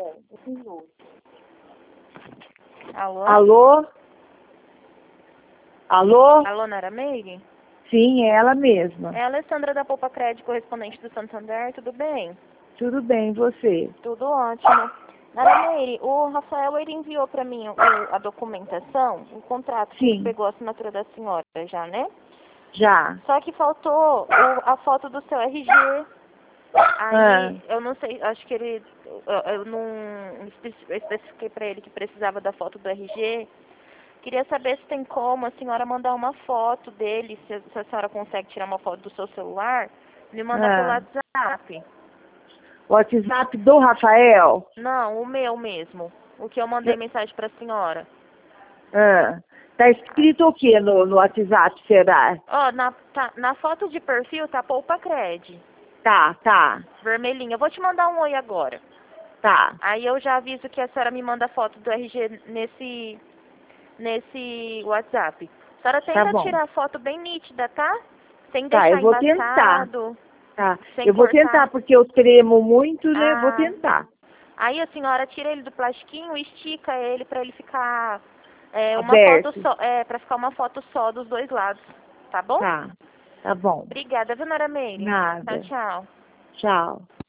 Alô? Alô? Alô? Alô, Nara Meire? Sim, é ela mesma. É a Alessandra da Poupa Crédito, correspondente do Santander, tudo bem? Tudo bem, e você? Tudo ótimo. Nara Meire, o Rafael ele enviou para mim a documentação, o contrato que ele Sim. pegou a assinatura da senhora já, né? Já. Só que faltou a foto do seu RG. Aí, eu não sei, acho que eu não especifiquei para ele que precisava da foto do RG. Queria saber se tem como a senhora mandar uma foto dele, se a senhora consegue tirar uma foto do seu celular, me mandar pelo WhatsApp. WhatsApp do Rafael? Não, o meu mesmo. O que eu mandei mensagem para a senhora. Tá escrito o que no WhatsApp, será? Ó, na foto de perfil tá Poupa Cred. Tá. Vermelhinha. Eu vou te mandar um oi agora. Tá. Aí eu já aviso que a senhora me manda a foto do RG nesse WhatsApp. A senhora tenta Bom. tirar a foto bem nítida, tá? Sem Tá, deixar eu vou tentar. embaçado. Tá. Sem Eu vou cortar. tentar, porque eu tremo muito, né? Eu vou Ah. tentar. Aí a senhora tira ele do plastiquinho e estica ele pra ele ficar uma Aberto. foto só, pra ficar uma foto só dos dois lados, tá bom? Tá bom. Obrigada, viu, Nara Meire? Nada. Tchau, tchau. Tchau.